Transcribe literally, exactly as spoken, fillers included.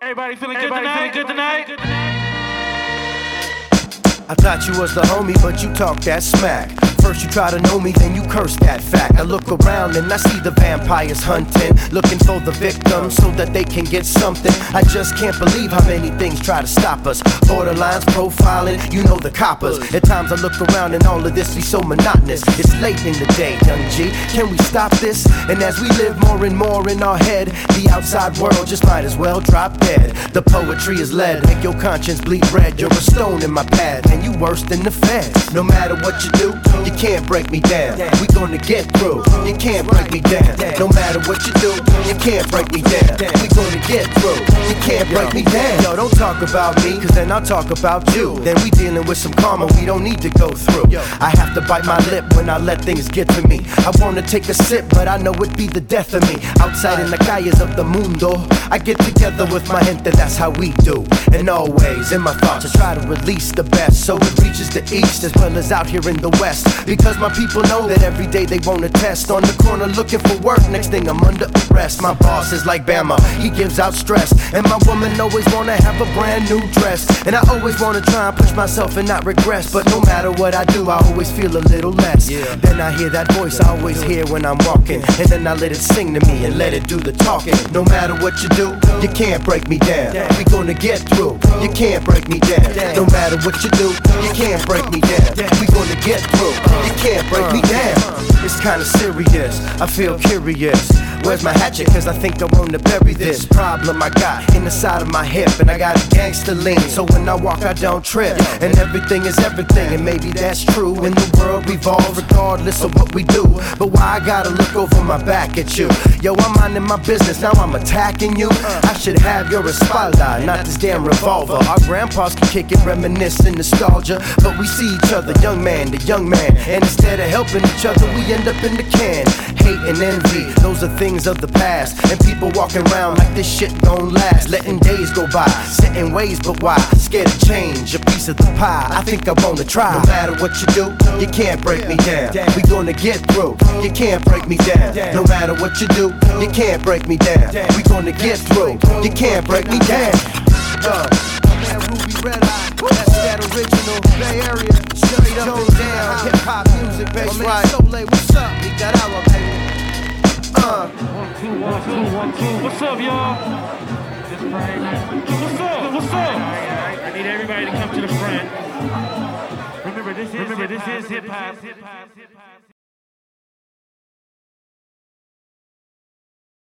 Everybody feeling good tonight? Feeling good tonight? I thought you was the homie, but you talk that smack. First you try to know me, then you curse that fact. I look around and I see the vampires hunting, looking for the victim so that they can get something. I just can't believe how many things try to stop us. Borderlines, profiling, you know the coppers. At times I look around and all of this be so monotonous. It's late in the day, young G, can we stop this? And as we live more and more in our head, the outside world just might as well drop dead. The poetry is lead, make your conscience bleed red. You're a stone in my path, and you worse than the feds. No matter what you do, you can't break me down. We gonna get through. You can't break me down. No matter what you do, you can't break me down. We gonna get through. You can't break me down. Yo, don't talk about me, cause then I'll talk about you. Then we dealing with some karma we don't need to go through. I have to bite my lip when I let things get to me. I wanna take a sip, but I know it'd be the death of me. Outside in the calles of the mundo, I get together with my gente, that's how we do. And always in my thoughts I try to release the best, so it reaches the east as well as out here in the west. Because my people know that every day they wanna test. On the corner looking for work, next thing I'm under arrest. My boss is like Bama, he gives out stress. And my woman always wanna have a brand new dress. And I always wanna try and push myself and not regress. But no matter what I do, I always feel a little less. Yeah. Then I hear that voice I always hear when I'm walking, and then I let it sing to me and let it do the talking. No matter what you do, you can't break me down. We gonna get through, you can't break me down. No matter what you do, you can't break me down. We gonna get through, you can't break me down. It's kinda serious, I feel curious. Where's my hatchet? Cause I think I want to bury this problem I got in the side of my hip. And I got a gangster lean, so when I walk I don't trip. And everything is everything, and maybe that's true. In the world revolve regardless of what we do. But why I gotta look over my back at you? Yo, I'm minding my business, now I'm attacking you. I should have your espalda, not this damn revolver. Our grandpas can kick it, reminiscing nostalgia. But we see each other, young man to young man, and instead of helping each other we end up in the can. Hate and envy, those are things of the past. And people walking around like this shit gon' last. Letting days go by, set in ways, but why? Scared to change a piece of the pie. I think I wanna try. No matter what you do, you can't break me down. We gonna get through, you can't break me down. No matter what you do, you can't break me down. We gonna get through, you can't break me down. Uh. Man, Ruby Red Eye, that's that original Bay Area, straight up and down, hip hop music, bass right. Soleil, what's up? We got our baby. Uh. One, two, one, two, one, two. What's up, y'all? Just Friday night. What's up? What's up? I need everybody to come to the front. Remember, this is Remember, this is hip hop.